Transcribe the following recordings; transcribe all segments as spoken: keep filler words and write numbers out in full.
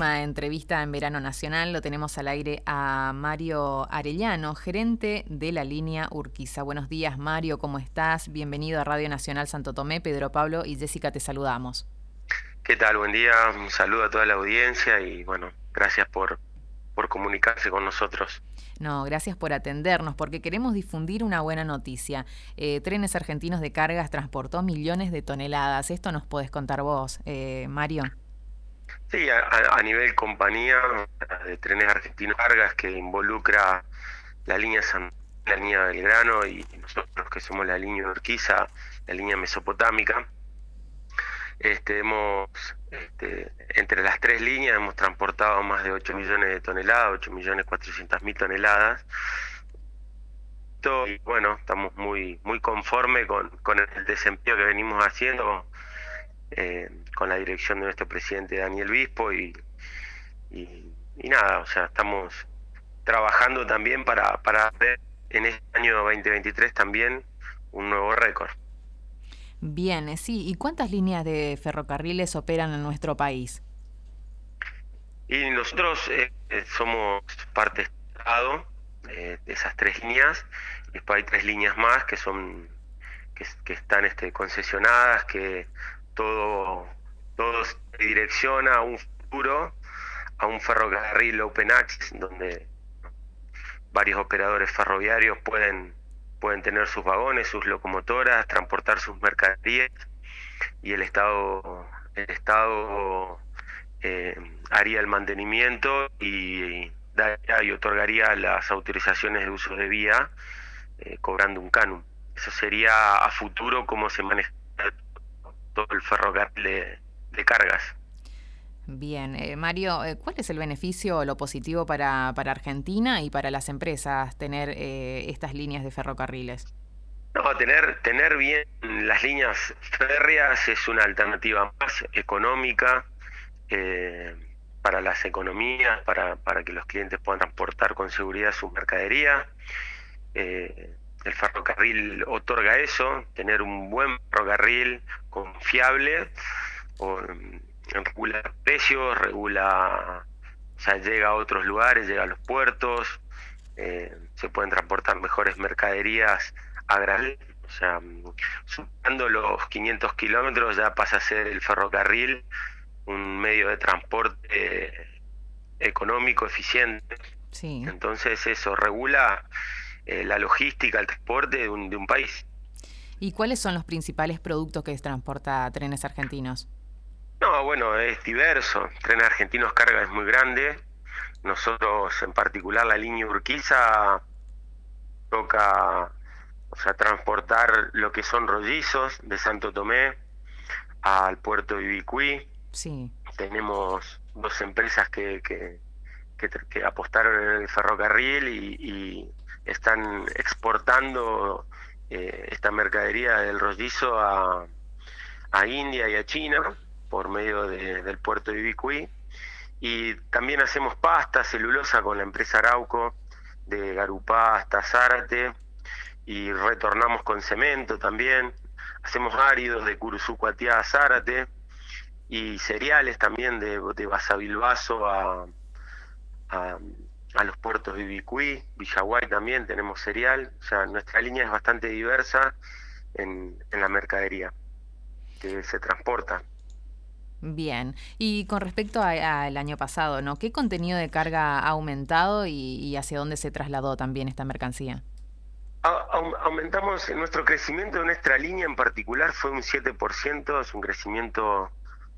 última entrevista en Verano Nacional lo tenemos al aire a Mario Arellano, gerente de la línea Urquiza. Buenos días, Mario, ¿cómo estás? Bienvenido a Radio Nacional Santo Tomé. Pedro Pablo y Jessica te saludamos. ¿Qué tal? Buen día, un saludo a toda la audiencia y bueno, gracias por, por comunicarse con nosotros. No, gracias por atendernos, porque queremos difundir una buena noticia. Eh, Trenes Argentinos de Cargas transportó millones de toneladas. ¿Esto nos podés contar vos, eh, Mario? Sí, a, a nivel compañía de Trenes Argentinos de Cargas, que involucra la línea San, la línea Belgrano y nosotros que somos la línea Urquiza, la línea mesopotámica, este, hemos, este, entre las tres líneas hemos transportado más de ocho millones de toneladas, ocho millones cuatrocientas mil toneladas. Y bueno, estamos muy muy conformes con, con el desempeño que venimos haciendo eh, con la dirección de nuestro presidente Daniel Bispo y, y, y nada, o sea, estamos trabajando también para, para hacer en este año veinte veintitrés también un nuevo récord. Bien, sí. ¿Y cuántas líneas de ferrocarriles operan en nuestro país? Y nosotros eh, somos parte Estado eh, de esas tres líneas. Después hay tres líneas más que son que, que están este, concesionadas, que todo todo se direcciona a un futuro, a un ferrocarril open access, donde varios operadores ferroviarios pueden pueden tener sus vagones, sus locomotoras, transportar sus mercaderías, y el Estado el Estado eh, haría el mantenimiento y daría y otorgaría las autorizaciones de uso de vía, eh, cobrando un canon. Eso sería a futuro cómo se maneja todo el ferrocarril de, de cargas. Bien, eh, Mario, eh, ¿cuál es el beneficio o lo positivo para, para Argentina y para las empresas tener eh, estas líneas de ferrocarriles? No, tener, tener bien las líneas férreas es una alternativa más económica eh, para las economías, para, para que los clientes puedan transportar con seguridad su mercadería. Eh, el ferrocarril otorga eso, tener un buen ferrocarril confiable, o, regula precios, regula, o sea, llega a otros lugares, llega a los puertos, eh, se pueden transportar mejores mercaderías a granel, o sea, superando los quinientos kilómetros ya pasa a ser el ferrocarril un medio de transporte eh, económico, eficiente. Sí. Entonces eso regula eh, la logística, el transporte de un, de un país. ¿Y cuáles son los principales productos que transporta Trenes Argentinos? No, bueno, es diverso. Trenes Argentinos Carga es muy grande. Nosotros, en particular, la línea Urquiza toca, o sea, transportar lo que son rollizos de Santo Tomé al puerto de Ibicuí. Sí. Tenemos dos empresas que, que, que, que apostaron en el ferrocarril y, y están exportando eh, esta mercadería del rollizo a, a India y a China por medio de, del puerto de Ibicuí. Y también hacemos pasta, celulosa con la empresa Arauco, de Garupasta, Zárate, y retornamos con cemento también. Hacemos áridos de Curuzú, Cuatiá, Zárate, y cereales también de, de Basavilbaso a, a, a los puertos de Ibicuí, Villaguay también tenemos cereal. O sea, nuestra línea es bastante diversa en, en la mercadería que se transporta. Bien, y con respecto al año pasado, ¿no? ¿Qué contenido de carga ha aumentado y, y hacia dónde se trasladó también esta mercancía? A, aumentamos nuestro crecimiento de nuestra línea en particular, fue un siete por ciento, es un crecimiento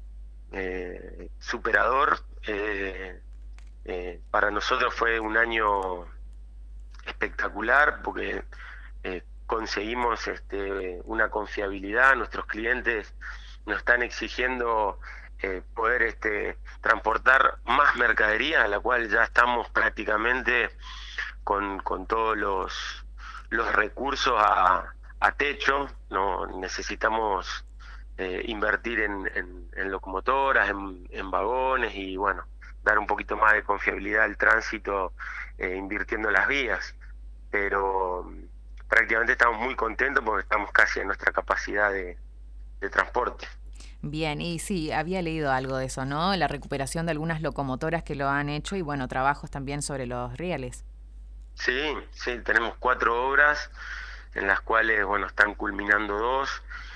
eh, superador. Eh, eh, para nosotros fue un año espectacular porque eh, conseguimos este, una confiabilidad. Nuestros clientes nos están exigiendo eh, poder este, transportar más mercadería, a la cual ya estamos prácticamente con, con todos los, los recursos a, a techo. No necesitamos eh, invertir en, en, en locomotoras, en, en vagones y bueno, dar un poquito más de confiabilidad al tránsito eh, invirtiendo las vías. Pero prácticamente estamos muy contentos porque estamos casi en nuestra capacidad de, de transporte. Bien, y sí, había leído algo de eso, ¿no? La recuperación de algunas locomotoras que lo han hecho y bueno, trabajos también sobre los rieles. Sí, sí, tenemos cuatro obras en las cuales, bueno, están culminando dos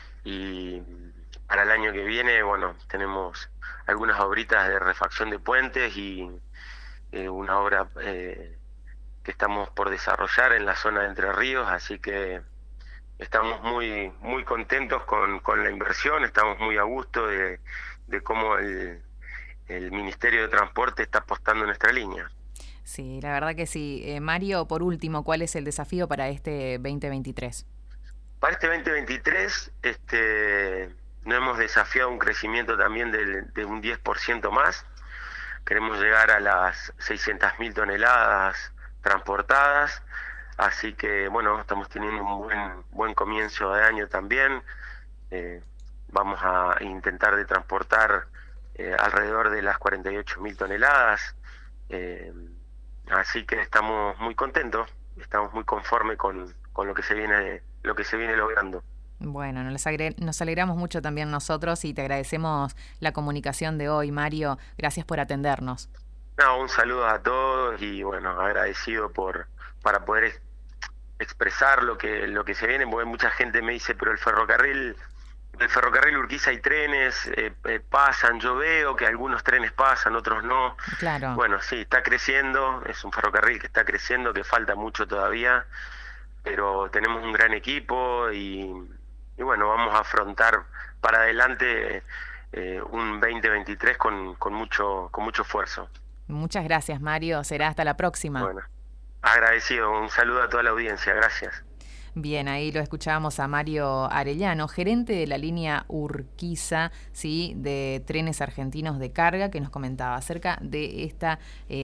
y para el año que viene, bueno, tenemos algunas obritas de refacción de puentes y eh, una obra eh, que estamos por desarrollar en la zona de Entre Ríos, así que estamos muy muy contentos con, con la inversión, estamos muy a gusto de, de cómo el, el Ministerio de Transporte está apostando en nuestra línea. Sí, la verdad que sí. Eh, Mario, por último, ¿cuál es el desafío para este veinte veintitrés? Para este veinte veintitrés, este, nos hemos desafiado un crecimiento también del- de, un diez por ciento más. Queremos llegar a las seiscientas mil toneladas transportadas, así que bueno, estamos teniendo un buen, buen comienzo de año también. Eh, Vamos a intentar de transportar eh, alrededor de las cuarenta y ocho mil toneladas. Eh, Así que estamos muy contentos, estamos muy conformes con, con lo que se viene, lo que se viene logrando. Bueno, nos, agre- nos alegramos mucho también nosotros y te agradecemos la comunicación de hoy, Mario. Gracias por atendernos. No, un saludo a todos y bueno, agradecido por para poder ex- expresar lo que lo que se viene, porque mucha gente me dice, pero el ferrocarril, el ferrocarril Urquiza hay trenes, eh, eh, pasan, yo veo que algunos trenes pasan, otros no. Claro. Bueno, sí, está creciendo, es un ferrocarril que está creciendo, que falta mucho todavía, pero tenemos un gran equipo y, y bueno, vamos a afrontar para adelante eh, un veinte veintitrés con, con mucho, con mucho esfuerzo. Muchas gracias, Mario. Será hasta la próxima. Bueno, agradecido, un saludo a toda la audiencia, gracias. Bien, ahí lo escuchábamos a Mario Arellano, gerente de la línea Urquiza, ¿sí? De Trenes Argentinos de Carga, que nos comentaba acerca de esta... Eh,